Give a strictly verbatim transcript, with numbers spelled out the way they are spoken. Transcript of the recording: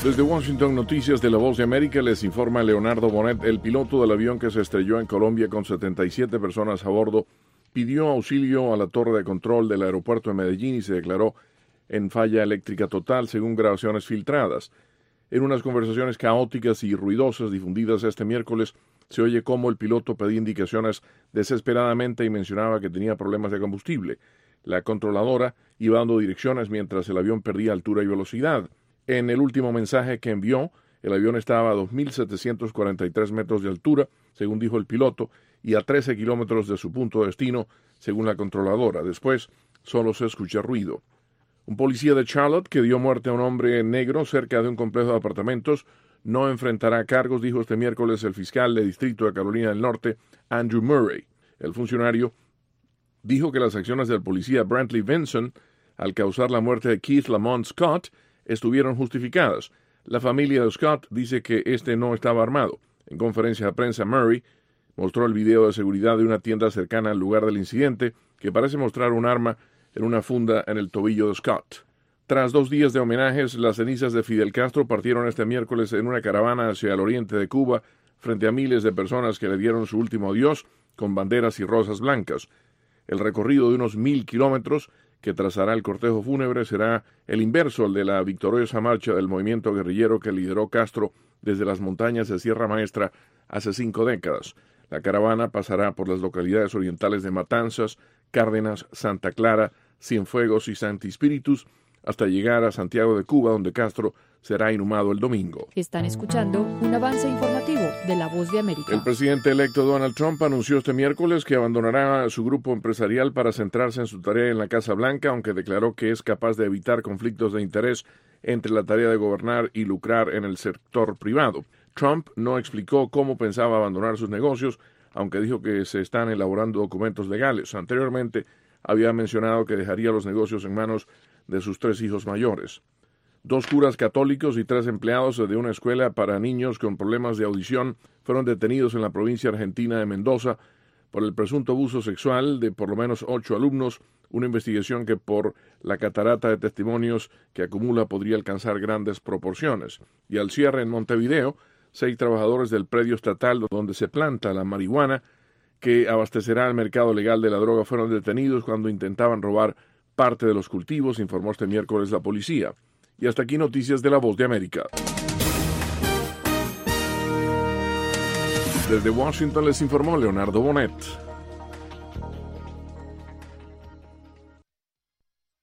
Desde Washington, Noticias de La Voz de América, les informa Leonardo Bonet. El piloto del avión que se estrelló en Colombia con setenta y siete personas a bordo pidió auxilio a la torre de control del aeropuerto de Medellín y se declaró en falla eléctrica total, según grabaciones filtradas. En unas conversaciones caóticas y ruidosas difundidas este miércoles, se oye cómo el piloto pedía indicaciones desesperadamente y mencionaba que tenía problemas de combustible. La controladora iba dando direcciones mientras el avión perdía altura y velocidad. En el último mensaje que envió, el avión estaba a dos mil setecientos cuarenta y tres metros de altura, según dijo el piloto, y a trece kilómetros de su punto de destino, según la controladora. Después, solo se escucha ruido. Un policía de Charlotte que dio muerte a un hombre negro cerca de un complejo de apartamentos no enfrentará cargos, dijo este miércoles el fiscal de distrito de Carolina del Norte, Andrew Murray. El funcionario dijo que las acciones del policía Brantley Vinson al causar la muerte de Keith Lamont Scott estuvieron justificadas. La familia de Scott dice que este no estaba armado. En conferencia de prensa, Murray mostró el video de seguridad de una tienda cercana al lugar del incidente, que parece mostrar un arma en una funda en el tobillo de Scott. Tras dos días de homenajes, las cenizas de Fidel Castro partieron este miércoles en una caravana hacia el oriente de Cuba, frente a miles de personas que le dieron su último adiós con banderas y rosas blancas. El recorrido de unos mil kilómetros que trazará el cortejo fúnebre será el inverso al de la victoriosa marcha del movimiento guerrillero que lideró Castro desde las montañas de Sierra Maestra hace cinco décadas. La caravana pasará por las localidades orientales de Matanzas, Cárdenas, Santa Clara, Cienfuegos y Santi Spíritus, hasta llegar a Santiago de Cuba, donde Castro será inhumado el domingo. Están escuchando un avance informativo de La Voz de América. El presidente electo Donald Trump anunció este miércoles que abandonará su grupo empresarial para centrarse en su tarea en la Casa Blanca, aunque declaró que es capaz de evitar conflictos de interés entre la tarea de gobernar y lucrar en el sector privado. Trump no explicó cómo pensaba abandonar sus negocios, aunque dijo que se están elaborando documentos legales. Anteriormente había mencionado que dejaría los negocios en manos de sus tres hijos mayores. Dos curas católicos y tres empleados de una escuela para niños con problemas de audición fueron detenidos en la provincia argentina de Mendoza por el presunto abuso sexual de por lo menos ocho alumnos, una investigación que por la catarata de testimonios que acumula podría alcanzar grandes proporciones. Y al cierre en Montevideo, seis trabajadores del predio estatal donde se planta la marihuana que abastecerá el mercado legal de la droga fueron detenidos cuando intentaban robar parte de los cultivos, informó este miércoles la policía. Y hasta aquí noticias de La Voz de América. Desde Washington les informó Leonardo Bonet.